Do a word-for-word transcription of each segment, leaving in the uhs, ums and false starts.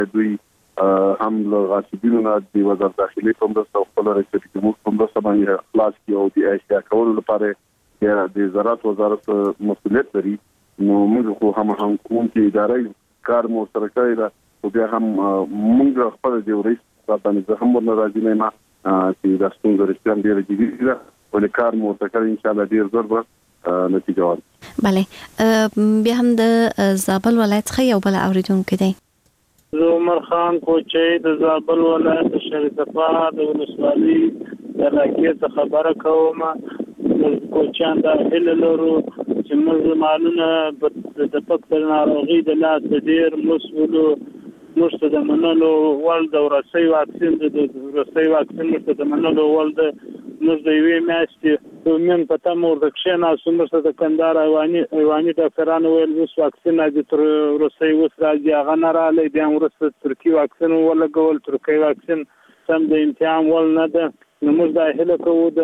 دوی هم له غاصبینو نه د وزارت داخلي په مرسته خپل رئیس جمهور په مرسته باندې خلاص کړي او د اشیا کولو لپاره د زراعت وزارت مسؤلیت لري. نو موږ خو هم هم کوم چې ادارې کار مو سره کوي دا او بیا هم موږ خپل د رئیس باندې زه هم ورنه راځي نه ما چې د ستونزې رښتیا ډېر جدي ده ولې کار مو سره کوي ان شاء الله ډېر زر به نتیجه ورکړي. بله بیا هم د زابل ولایت څخه یو بل اوریدونکو دی. زه عمر خان کوچی د زابل ولایت شریف آباد د ولسوالۍ د علاقې څخه خبره کوم. کوچیان د هیله لرو چې موږ معلومه د فقر ناروغي د لاس ډېر مسولو موږ د منلو ول د ورسي واکسین د ورسي واکسین موږ د منلو ول د موږ د یوې میاشتې کومین پته مور د کښنا سمره د کندهار ایواني ایواني ډاکټرانو ویل وس واکسین د تر ورسي وس راځي هغه نه رااله بیا ورسره ترکی واکسین ولګول ترکی واکسین سم د امتحان ول نه ده. نو موږ د هله کوو د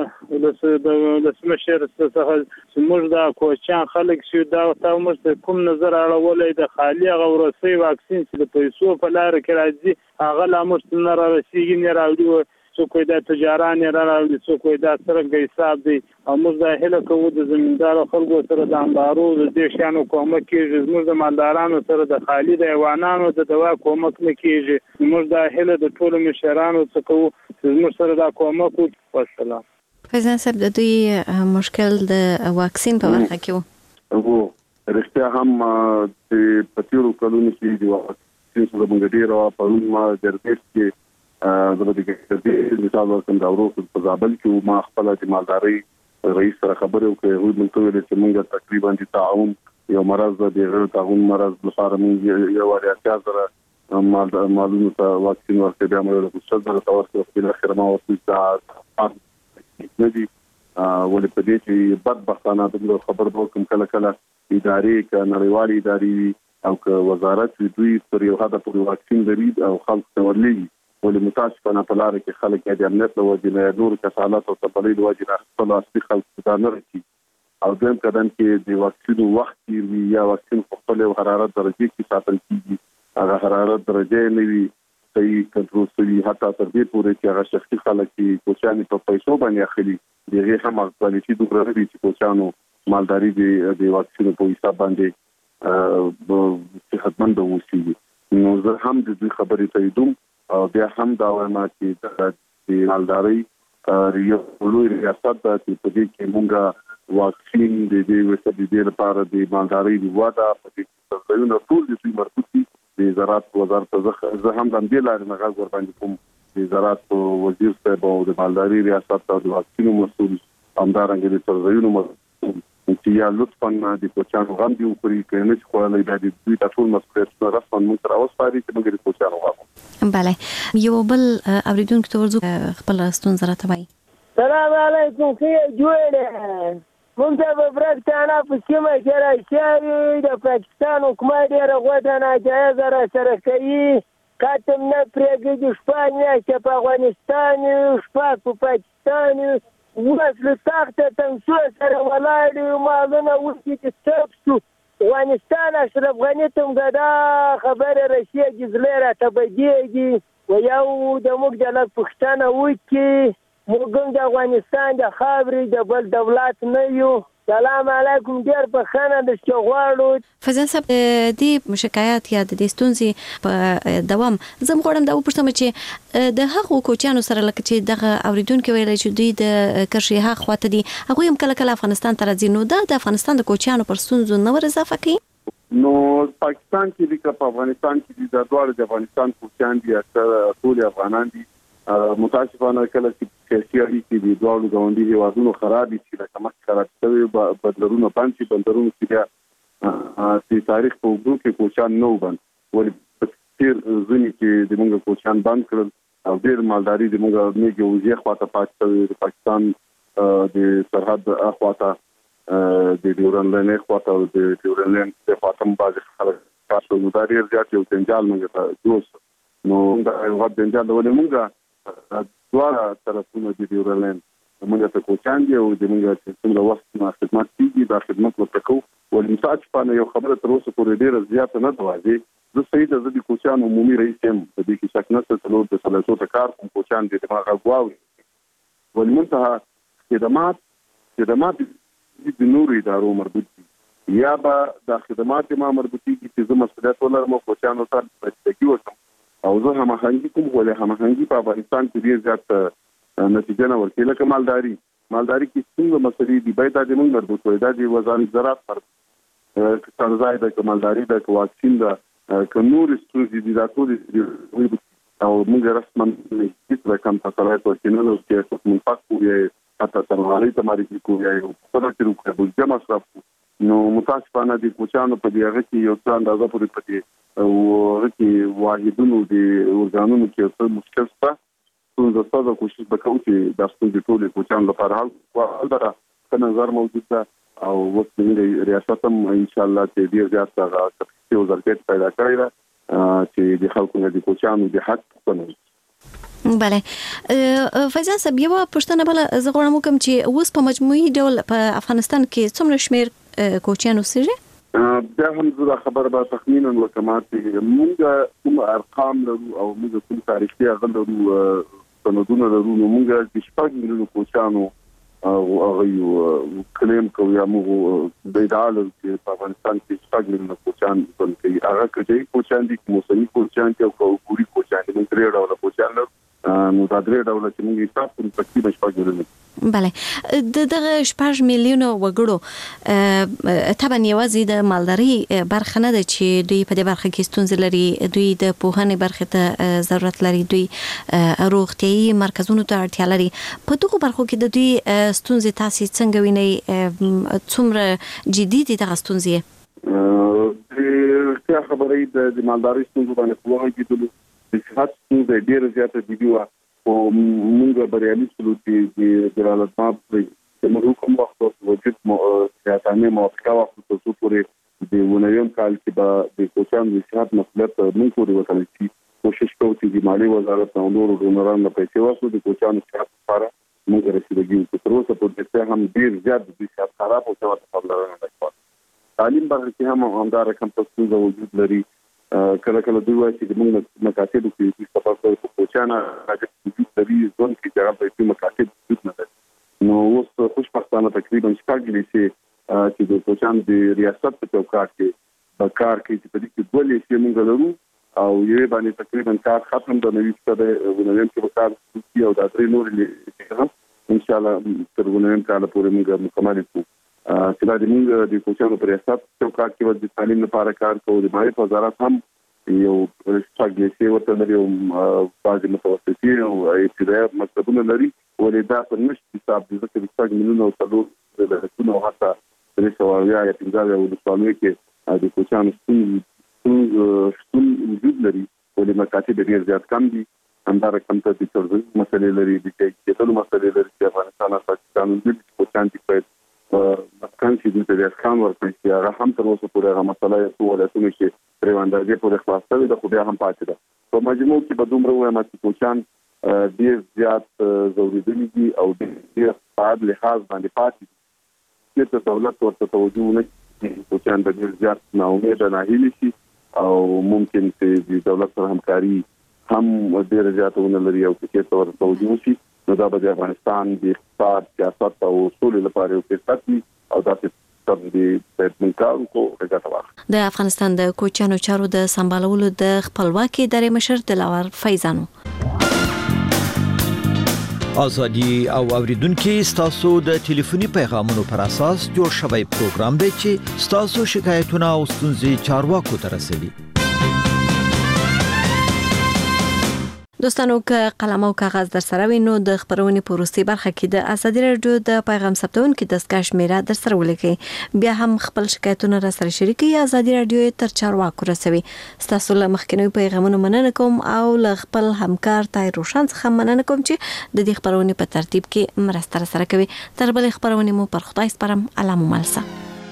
ولسمشر څخه چې موږ د کوچیان خلک شو دا تاسو موږ کوم نظر اړولې د خالی غورسي واکسین چې د پیسو په لار کې راځي هغه لا موږ نه راځي نه راوړي څوک د تجاران نه راوړي څوک د سره حساب دی او موږ د هله کوو د زمیندار خلکو سره د انبارو د دې شانو کومک کیږي موږ د مالدارانو سره د خالی د ایوانانو د دوا کومک نه کیږي موږ د هله د ټولو مشرانو څخه موږ سره د کومک والسلام. فیضان صاحب د دوی مشکل د واکسین په برخه کې وو رښتیا هم د پتیرو کلونو کې د واکسین سره موږ ډیر او په ما درځ کې د دې د مثال ورکوم دا ورو په زابل کې ما خپل د مالداري رئیس سره خبرې وکړې هو موږ ته ویل چې موږ تقریبا د تعاون یو مرز د غیر تعاون مرز لپاره موږ یو وړیا سره معلومه ته واکسین ورکړي بیا موږ له څه سره تاسو په اخر ما وسیله ندي ولې په دې چې بدبختانه د خبر به کوم کله کله ادارې ک نړیوالې ادارې او ک وزارت دوی پر یو هدف پر واکسین لري او خلک تولي ولې متاسفانه په لار کې خلک د امنیت له وجې نه نور کسالات او تبلیغ وجې نه خپل اصلي خلک ته نه رسي او دیم کدان کې د واکسین وخت وی یا واکسین په خپل حرارت درجه کې ساتل کیږي هغه حرارت درجه نه وي صحیح کنټرول شوی حتی تر دې پورې چې هغه شخصي خلک چې کوچاني په پیسو باندې اخلي دغه هم اقبالتي دوه لري چې کوچانو مالداري د واکسین په حساب باندې په صحتمند اوسي نو زه هم د دې خبرې ته دوم او بیا هم دا وایم چې د مالداري یو لوی ریاست د په دې کې مونږه واکسین د دې وسیلې د لپاره د مالداري د واده په دې کې څه ټول د دې مربوطي د زراعت وزارت زه هم د دې لارې نه غوښتل باندې کوم د زراعت وزیر صاحب او د مالداري ریاست او د واکسینو مسؤل همدارنګه د ترزیونو مسؤل چې یا لطفاً د کوچانو غم دی وکړي کنه چې خو له دې دوی ټول مسؤلیت رسمن موږ تر اوسه پاري چې موږ د کوچانو غم بله یو بل اوریدونکو ته ورزو خپل ستونزه راته وایي. السلام علیکم خیر جوړه مونږ په برتانیا په سیمه کې راځي د پاکستان حکومت ډېر غوډه ناجایز را سره کوي کاتم نه پرېږدي شپانیا چې په افغانستان شپه په پاکستان وسله تخت تنسو سره ولاړ مالونه وځي چې تاسو افغانستان اشرف غنی ته دا خبره رسیږي زلره ته بګيږي و یو د موږ د لږ پښتنه وکی موږ د افغانستان د خاورې د بل دولت نه یو. سلام علیکم ډیر په خانه د شغواړو فیضان صاحب د شکایت یا د ستونزې په دوام زم غواړم دا وپوښتم چې د هغو کوچانو سره لکه چې دغه اوریدونکو ویل چې دوی د کرشي ها خواته دي هغه هم کله کله افغانستان ته راځي نو دا د افغانستان د کوچانو پر ستونزو نه ور اضافه کوي. نو پاکستان کې د افغانستان کې د دوه د افغانستان کوچان دي ټول افغانان دي متاسفانه کله چې سیاسي اړیکې د دوه غونډې هیوادونو خراب دي چې لکه مخ خراب شوی بدلونونه باندې بندرونو کې بیا د تاریخ په وګړو کې کوچان نو باندې ولې تیر ځنی چې د موږ کوچان باندې کړل او ډېر مالداري د موږ میږي وزې خواته پاتې د پاکستان د سرحد اخواته د ډیورن لاین اخواته او د ډیورن لاین په خاطر باندې خلک تاسو نو دا ډېر زیات یو جنجال موږ ته دوست نو دا یو جنجال ولې موږ دوه طرفونه د ډیورن لاین موږ ته کوچان دی او د موږ چې څومره وخت ما خدمت کیږي دا خدمت وکړو ولې تاسو په یو خبره تر اوسه پورې ډیره زیاته نه دوازي زه سید د دې کوچان عمومي رئیس یم په دې کې شک نشته څلور د ثلاثو کار کوم کوچان د دماغ غواوي والمنتهى خدمات خدمات د نورو ادارو مربوط دي یا به د خدمات ما مربوطي چې زه مسؤلیت ولرم کوچانو ته پرېږدي وکم او زه هم هغه کوم ولې هم هغه په افغانستان کې ډیر زیات نتیجه نه ورکړي لکه مالداري مالداري کې څنګه مسلې دي باید د موږ مربوط وي دا د وزارت زراعت پر څنګه د مالداري د واکسین د کنور ستونزې دي دا ټول او موږ رسمن هیڅ رقم فصلات ورکینلو چې موږ پاتو یې حتی ترغالي تماري کوي او په دې کې کوم د مصرف نو متاسفانه د کوچانو په دیغه کې یو څه اندازه پورې پدې او ورته واحدونو د ورګانونو کې څه مشکل شته نو د څه کوشش وکړو چې د ستونزې ټول کوچانو لپاره حل ولر په نظر موجود ده او وسلې ریاست هم ان شاء الله چې ډیر زیات هغه یو ظرفیت پیدا کړی دا چې د خلکو نه د کوچانو د حق پنځ بله فیضان صاحب یو پښتنه بل زه غواړم کوم چې اوس په مجموعي ډول په افغانستان کې څومره شمیر کوچانو سره بیا هم زه خبر به تخمینا وکمات موږ کوم ارقام لرو او موږ کوم تاریخي غلرو سندونه لرو موږ د شپږ میلیونو کوچانو او هغه یو کلیم کوي موږ د ډالر چې په افغانستان کې شپږ میلیونه کوچان کوي هغه کې کوچان دي موسمي کوچان او ګوري کوچان دي موږ درې ډول کوچان نو دا درې ډول چې موږ تاسو په تقریبا شپږ میلیونه بله د دغه شپږ میلیونه وګړو طبعا یوازې د مالداري برخه نه ده چې دوی په دې برخه کې ستونزې لري دوی د پوهنې برخه ته ضرورت لري دوی روغتيایي مرکزونو ته اړتیا لري په دغه برخو کې د دوی ستونزې تاسو څنګه وینئ څومره جدي دي دغه ستونزې د خبرې د مالداري ستونزې باندې کومه کېدل د صحت ستونزې ډېر زیات دي او موږ بریالي شولو چې د دلالت ماب د محکوم وخت وجود سیاستانه موافقه وخت څو پورې د ونویم کال کې به د کوچان د صحت مسؤلیت موږ پورې وکړل چې کوشش کوو چې د مالی وزارت او نورو ډونرانو په پیسې واسو د کوچان صحت لپاره موږ رسیدګي وکړو تر اوسه په دې هم ډیر زیات د صحت خراب او څه په لاره نه تعلیم برخه کې هم همدار کم څه وجود لري کله کله دوی وایي چې موږ مکاتب کې د تفاصیل په کوچانه راځي د ځون کې چې هغه په مکاتب وجود نه لري نو اوس خوشبختانه تقریبا شپږ لیسې چې د کوچان د ریاست په چوکاټ کې په کار کې چې په دې کې دوه لیسې موږ لرو او یې باندې تقریبا کار ختم د نوې څه د ونویم کې وکړ چې او د درې نور لیسې ان شاء الله تر ونویم کال پورې موږ مکمل کړو چې دا د موږ د کوچانو پر ریاست چوکاټ کې د تعلیم لپاره کار کوو د مالي وزارت هم یو څنګه لیسې ورته لري او بعضي متوسطي او ابتدائي مکتبونه لري ولې دا په نشي حساب د ذکر څنګه مليونه او څلور د څونو حتی د سوالیا یا پنځه او د سوالو کې د کوچانو ستون وجود لري ولې مکاتب ډېر زیات کم دي همدار کم ته د څرګند مسلې لري د کېدلو مسلې لري چې افغانستان او پاکستان د کوچان په مکان چې د ځکان ورته چې هغه هم تر اوسه پورې هغه مسله یې ولاتونه چې پریواندازي پورې خلاصوي د خو بیا هم پاتې ده په مجموع کې به دومره وایم چې کوچان ډېر زیات ضروري دي او ډېر په لحاظ باندې پاتې دي چې دولت ورته توجه نه کوي کوچان د ډېر زیات ناامید نه هیلي شي او ممکن چې د دولت سره همکاري هم ډېر زیاتونه لري او چې څه توجه وشي نو دا به د افغانستان د اقتصاد سیاست او اصول لپاره یو فرصت وي او دا چې د منکارو کو راځي د افغانستان د کوچانو چارو د سمبالولو د خپلواکي ادارې مشر دلاور فیضانو ازادي او اوریدونکو ستاسو د ټلیفوني پیغامونو پر اساس جوړ شوی پروګرام دی چې ستاسو شکایتونه او ستونزې چارواکو ته رسوي دوستانو که قلم او کاغذ در سره وي نو د خبرونې په وروستي برخه کې د ازادي رادیو د پیغام ثبتونکو دستګاه شمیره در سره ولیکئ بیا هم خپل شکایتونه را سره شریکئ ازادي رادیو تر چارواکو رسوي ستاسو له مخکینیو پیغامونو مننه کوم او له خپل همکار طاهر روشن څخه مننه کوم چې د دې خبرونې په ترتیب کې مرسته سره کوي تر بل خبرونې مو پر خدای سپارم الله مو ملسه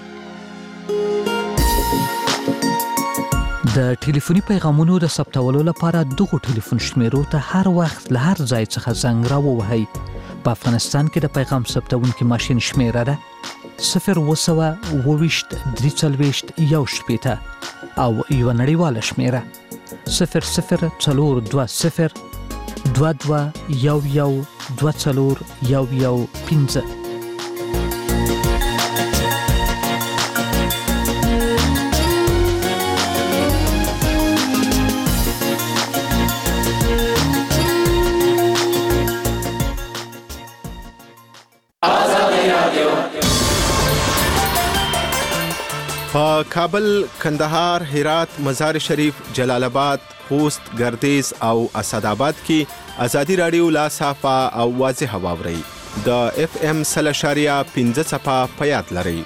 د ټلیفوني پیغامونو د ثبتولو لپاره دغه ټلیفون شمیرو ته هر وخت له هر ځای څخه زنګ راووهئ په افغانستان کې د پیغام ثبتونکو ماشين شمیره ده صفر وسوه اوويشت درې څلويشت یو شپېته او یو نړیواله شمیره صفر صفر څلور دوه صفر دوه دوه یو یو دوه څلور یو یو پنځه. په کابل، کندهار، هرات، مزار شریف، جلال آباد، خوست، گردیز او اسداباد کې ازادي رادیو لا صافه او واضح واوري د اف ام صفر اشاریه پنځه صفه په یاد لري.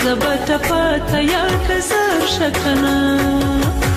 زبټ پته یا کزر شکنه